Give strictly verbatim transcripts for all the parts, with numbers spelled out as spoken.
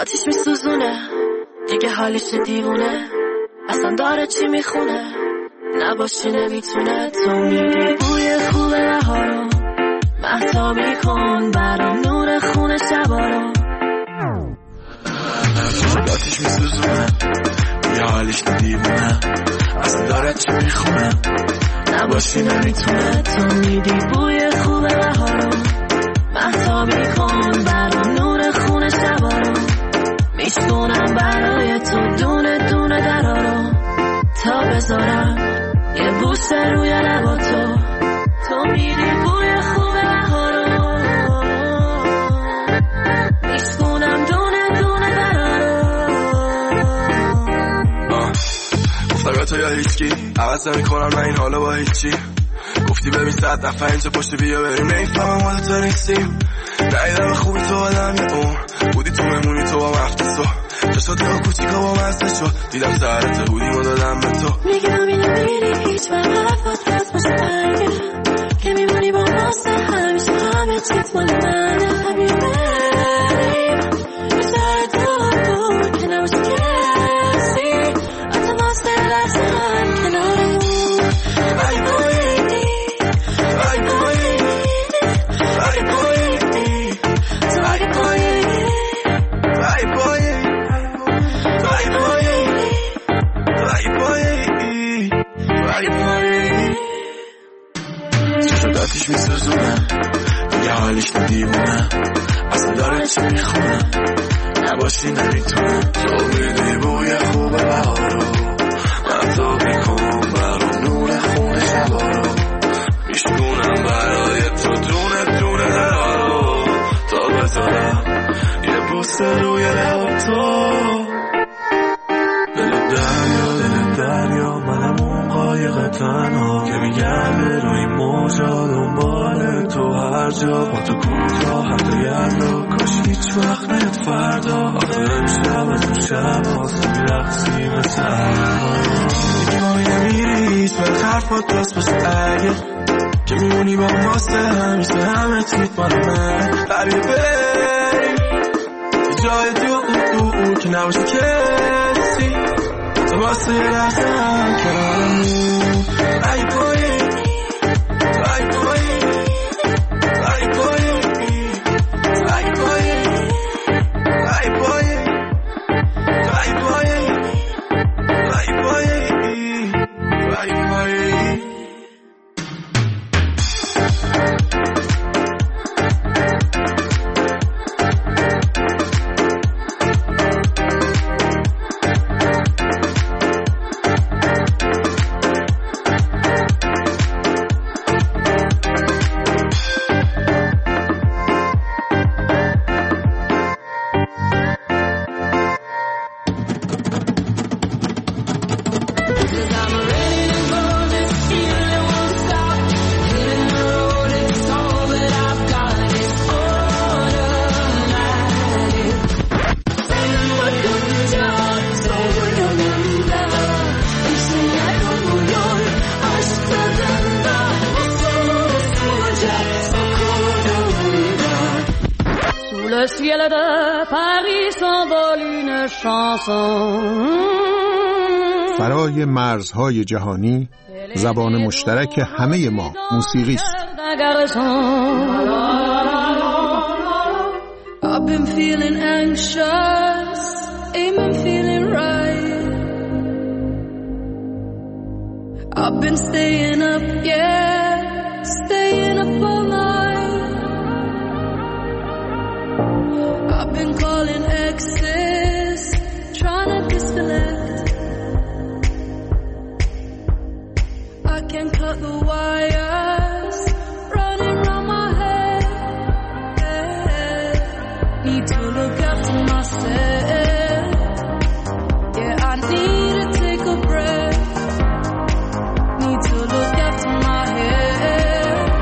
آتیش میسوزونه دیگه حالیش دیوونه اصلا داره چی میخونه نباشی نمیتونه تو میدی بوی خوب بهارو مهتابی کن برام نور خونه شبا رو آتیش میسوزونه دیگه حالیش دیوونه اصلا داره چی میخونه نباشی نمیتونه تو میدی بوی خوب بهارو مهتابی کن برام نور خونه شبا رو میشکنم برای تو دونه دونه درارو تا بذارم یه بوسه روی لبا تو تو میدی بوی خوب بهارو میشکنم دونه دونه درارو گفتم یا تو یا هیچکی عوض نمی کنم من این حالا با هیچی گفتی ببین صد نفر اینجا پشت بیا بریم نیفهم حالا تو نیستیم نایدم خوبی تو آدم یه اون بودی تو ممونی تو با مفتسو چشات یا کوچیکا با مزده شد دیدم سرت بودیم و دادم به تو میگم اینو میری هیچ من حرفات راست باشه اگه که میمونی با ماسته همیشه همه چیت مال منه همین بریم بجای تو بود که نباشه کسی حتی ماسته لحظه هم کنارمون ای بایی ای بایی ای بایی تو اگه پایی ای بایی ای بایی ای بایی ای بایی چشم آتیش میسوزونه دیگه حالیش دیوونه اصلا داره چی میخونه نباشی نمیتونه تو میدی بوی خوب بهارو مهتابی کن برام نور خونه شبا رو میشکنم برای تو دونه دونه درارو تا بذارم یه بوسه روی لب تو دل دریا دل دریا منم اون قایق تنها که میگرده روی موجا دنبال تو هر جا با تو کجا حتی یردا کاش هیچ وقت نیاد فردا آخه امشب از اون شب واسه میرقصی مثل دیگه ما نمیری هیچ وقت حرفات راست باشه اگه که میمونی با ماسته همیشه همه چیت مال من قریه بریم جای دور که نباشه کسی تو واسه یه لحظه هم کنارمون ای بایی ای بایی ای بایی ای بایی ای بایی ای بایی ای بایی ای بایی Le ciel de Paris s'envole une chanson. فرای مرزهای جهانی زبان مشترک همه ما موسیقی است. I've been feeling anxious, ain't been feeling right. I've been staying up, yeah, staying up all night. I've been calling exes, trying to disconnect. I can't cut the wires, running round my head. Need to look after myself. Yeah, I need to take a breath. Need to look after my head.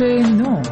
نو.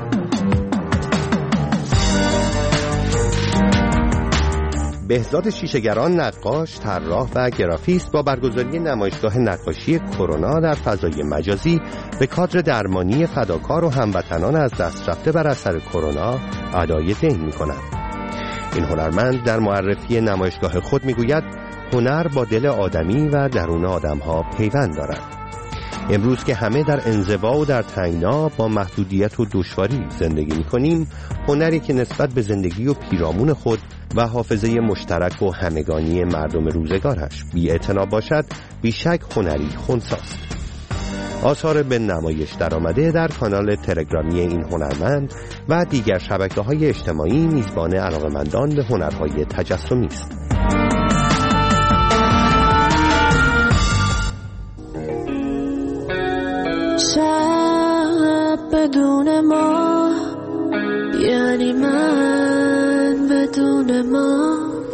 بهزاد شیشه‌گران، نقاش، طراح و گرافیست، با برگزاری نمایشگاه نقاشی کرونا در فضای مجازی به کادر درمانی فداکار و هموطنان از دست رفته بر اثر کرونا ادای دین می‌کند. این هنرمند در معرفی نمایشگاه خود می‌گوید هنر با دل آدمی و درون آدم‌ها پیوند دارد. امروز که همه در انزوا و در تنگنا با محدودیت و دشواری زندگی می‌کنیم، هنری که نسبت به زندگی و پیرامون خود و حافظه مشترک و همگانی مردم روزگارش بی‌اعتنا باشد، بیشک هنری خنثی‌ست. آثار به نمایش درآمده در کانال تلگرامی این هنرمند و دیگر شبکه‌های اجتماعی میزبان علاقه‌مندان به هنرهای تجسمی است. شب بدون ما یعنی من بدون ما،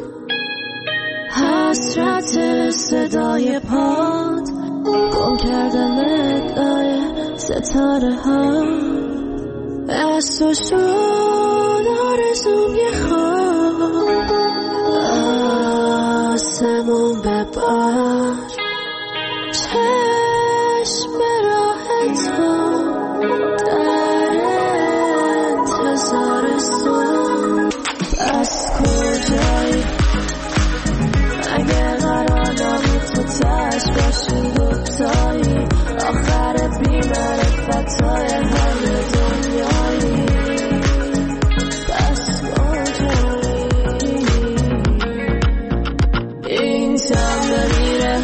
حسرت صدای پاد گم کردم ادای ستاره ها، از تو شد آرزوم یه خواب، آسمون ببار چشم راه تو در انتظار سون. پس کجایی اگه قرار نامید تو تش باشی دوتایی، آخر بی‌معرفتای همه دنیایی. پس کجایی این تم نمیره،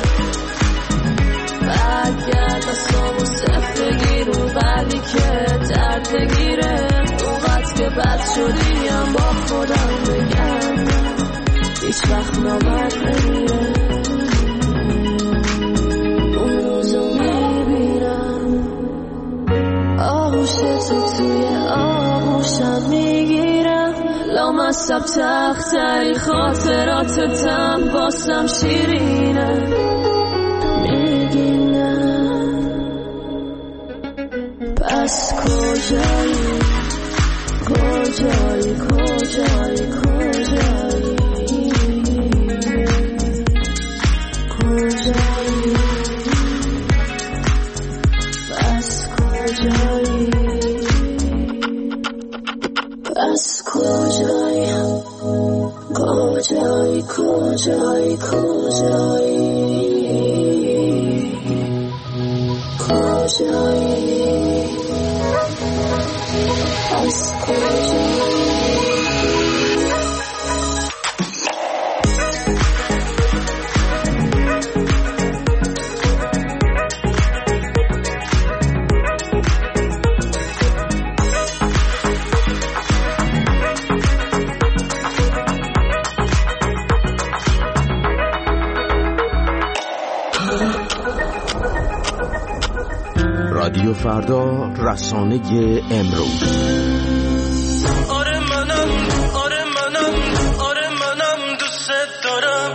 برگرد دستامو صفر بگیر اون قلبی که درد بگیره، اونقدر که بد شدیم با خودم بگم هیچ وقت نامد نمیره. اون روزو میبینم آغوش تو توی آغوشم میگیرم، لامصب تختری خاطراتتم واسم شیرینه میگینم. پس کجایی کجایی کجایی کجایی کجایی، پس کجایی پس کجایی کجایی کجایی کجایی کجایی پس کجایی. رادیو فردا، رسانه امروز. آره منم آره منم آره منم دوست دارم،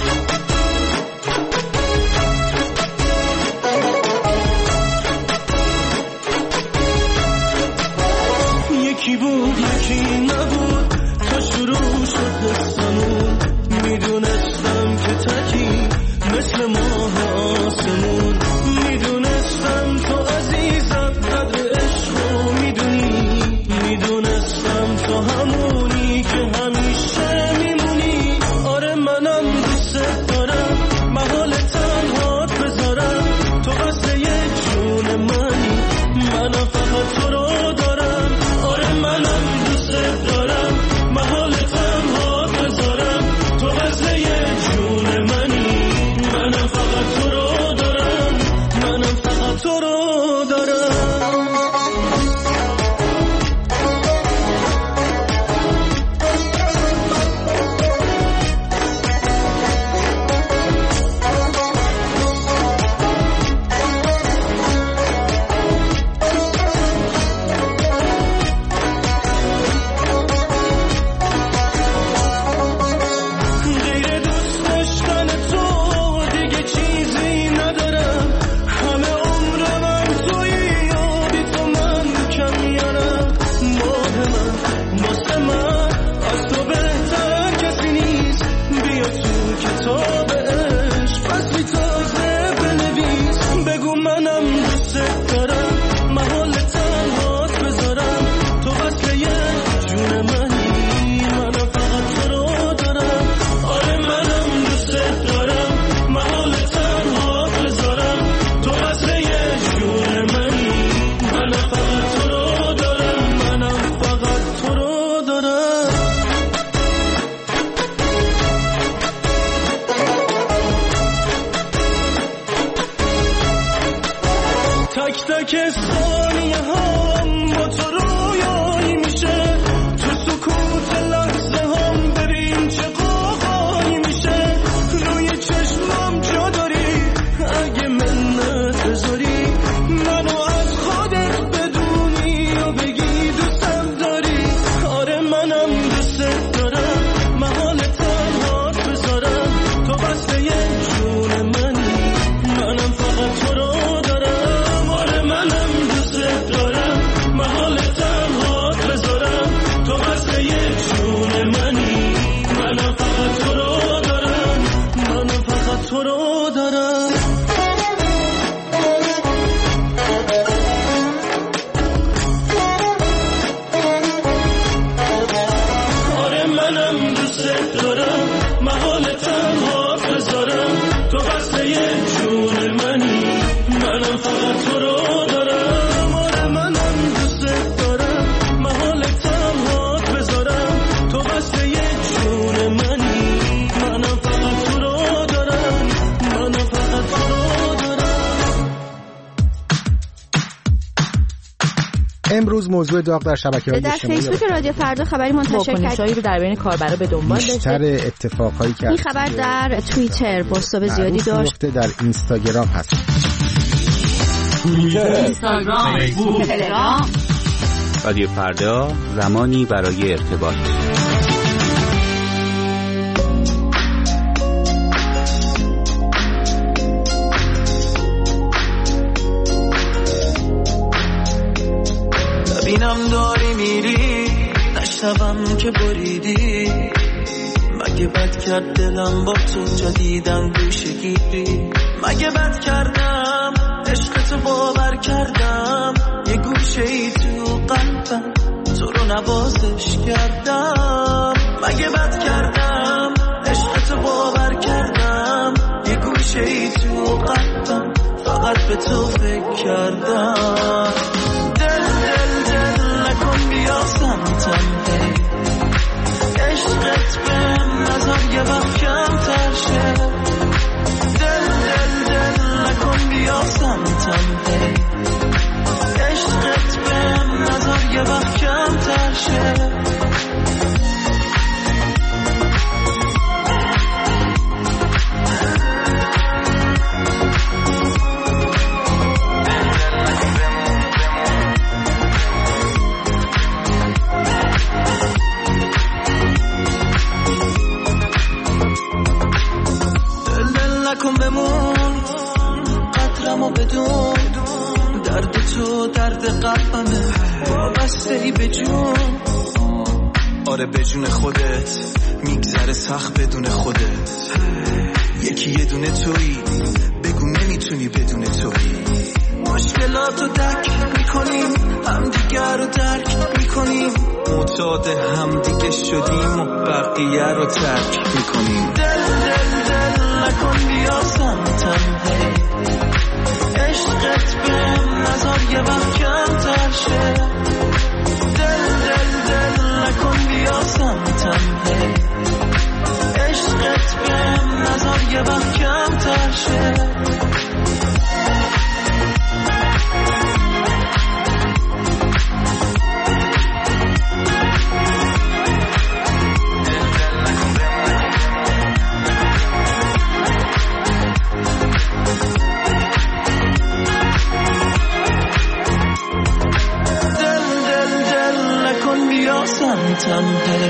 یکی بود یکی نبود تا شروع شد قصه‌مون، میدونستم که تکی مثل ماه آسمون، میدونستم تو عزیزم قدر عشقو میدونی، میدونستم تو همونی که همیشه میمونی. آره منم دوست دارم محال تنهات بذارم، تو قصد یه جون منی، منم فقط تو رو دارم. آره منم دوست دارم محال تنهات بذارم، تو قصد یه جون منی، منم فقط تو رو دارم، منم فقط تو رو دارم. کتابش فصلی تازه بنویس بگو منم دوست دارم محال تنهات بذارم تو وصل یه جون منی منم فقط تو رو دارم آره منم دوست دارم محال تنهات بذارم تو وصل یه جون منی منم فقط تو رو دارم منم فقط تو رو دارم تک تک ثانیه هم با تو رویایی میشه تو سکوت لحظه هم ببین چه قاقایی میشه روی چشمم جا داری اگه منت بذاری منو از خودت بدونی و بگی دوستم داری آره منم دوست دارم محال تنهات بذارم تو بسته یه جون منی منم فقط تو رو دارم آره منم دوست دارم محال تنهات بذارم تو بسته یه جون منی منم فقط تو رو دارم منم فقط تو رو دارم آره منم دوست دارم محال تنهات بذارم تو بسته یه جون منی منم فقط تو رو دارم آره منم دوست دارم محال تنهات بذارم تو بسته یه جون منی منم فقط تو رو دارم منم فقط تو رو دارم امروز موضوع داغ در شبکه‌های در اجتماعی فیسبوک رادیو فردا خبری منتشر واکنش‌هایی کرد رو در بین کاربرا به دنبال بیشتر داشته. اتفاقهایی که این خبر در توییتر بازتاب زیادی داشت نقطه در اینستاگرام هست اینستاگرام، فیسبوک، تلگرام. رادیو فردا، زمانی برای ارتباط. ببینم داری میری نشنوم که بریدی مگه بد کرد دلم با تو جدیدن گوشه گیری مگه بد کردم عشقتو باور کردم یه گوشه ای تو قلبم تو رو نوازش کردم مگه بد کردم عشقتو باور کردم یه گوشه ای تو قلبم فقط به تو فکر کردم دل دل دل نکن بیا سمتم هی عشقت بهم نظر یه وقت کمتر شه دل دل دل نکن بیا سمتم هی عشقت بهم نظر یه وقت کمتر شه نکن بمون قدرمو بدون درد تو درد قلبمه وابسته ای به جون آره به جون خودت میگذره سخت بدون خودت یکی یه دونه تویی بگو نمیتونی بدون تویی مشکلاتو درک میکنیم همدیگر رو درک میکنیم معتاد همدیگه شدیم و بقیه رو ترک میکنیم دل دل دل نکن بیا سمتم هی عشقت بهم نظر یه وقت کمتر شه دل دل دل نکن بیا سمتم هی عشقت بهم نظر یه وقت کمتر شه سمتم هی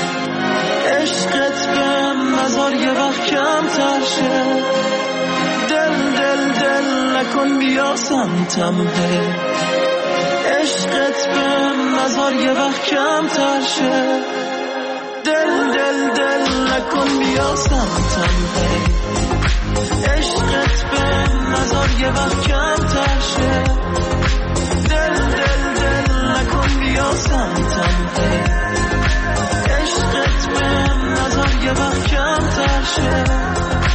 عشقت بهم نظر یه وقت کمتر شه دل دل دل نکن بیا سمتم هی عشقت بهم نظر یه وقت کمتر شه دل دل دل نکن بیا سمتم هی عشقت به نظر یه وقت کمتر شه دل دل دل نکن بیا سمتم هی عشقت به نظر یه وقت کمتر شه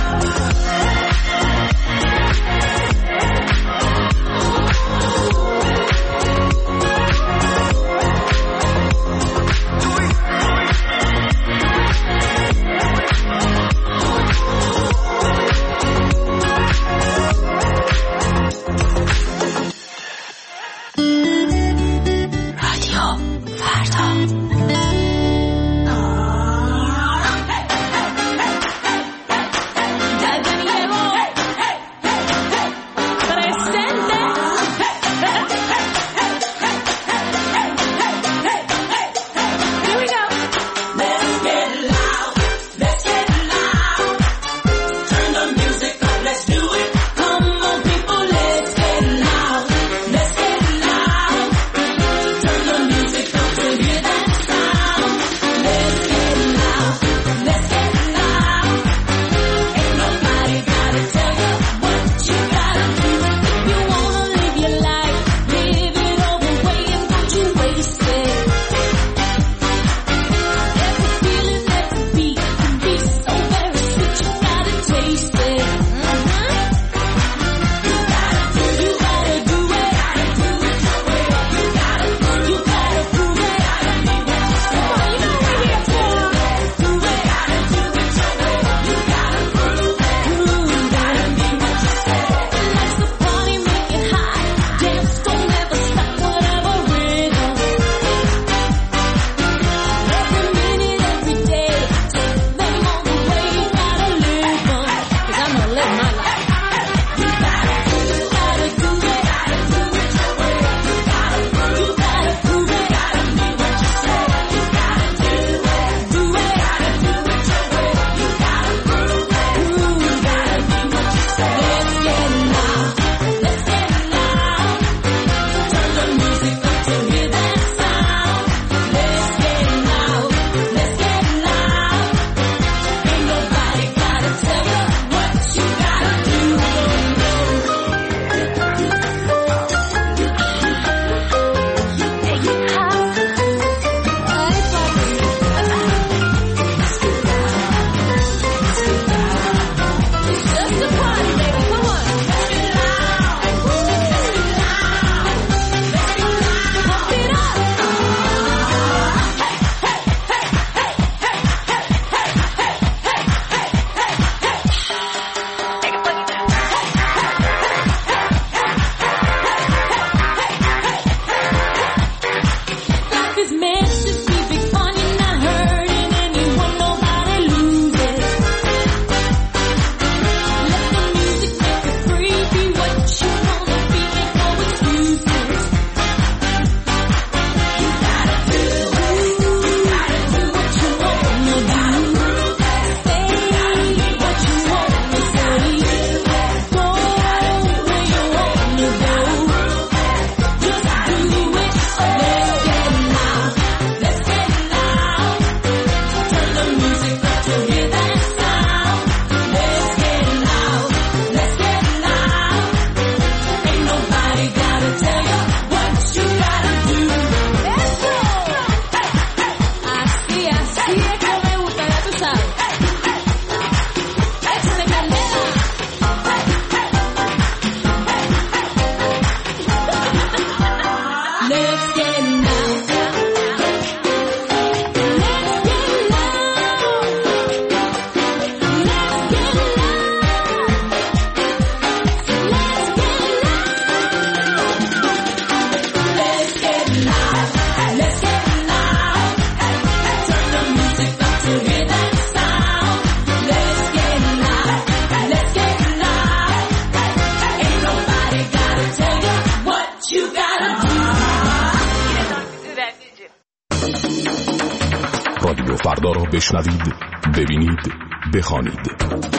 رادیو فردا را بشنوید، ببینید، بخوانید.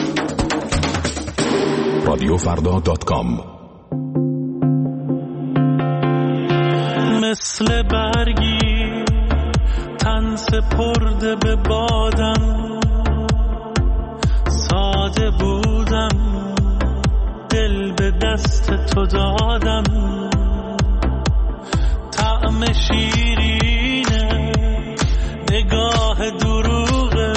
رادیو فردا دات کام. مثل برگی تن سپرده به بادم، ساده بودم دل به دست تو دادم، طعم شیرینه نگاه دروغه،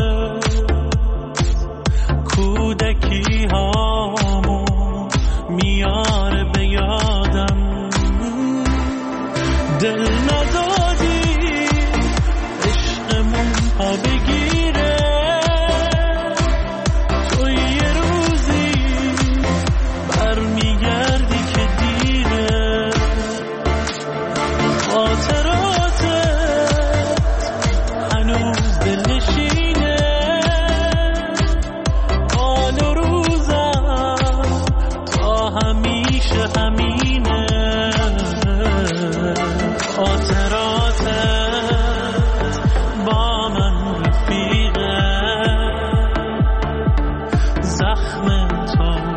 کودکی هامو میاره به یادم، دل ندادی عشقمون ها بگیره، تو یه روزی برمیگردی که دیره، خاطراتت هنوز دلنشینه، حال و روزم تا همیشه همینه، خاطراتت با من رفیقه، زخم تو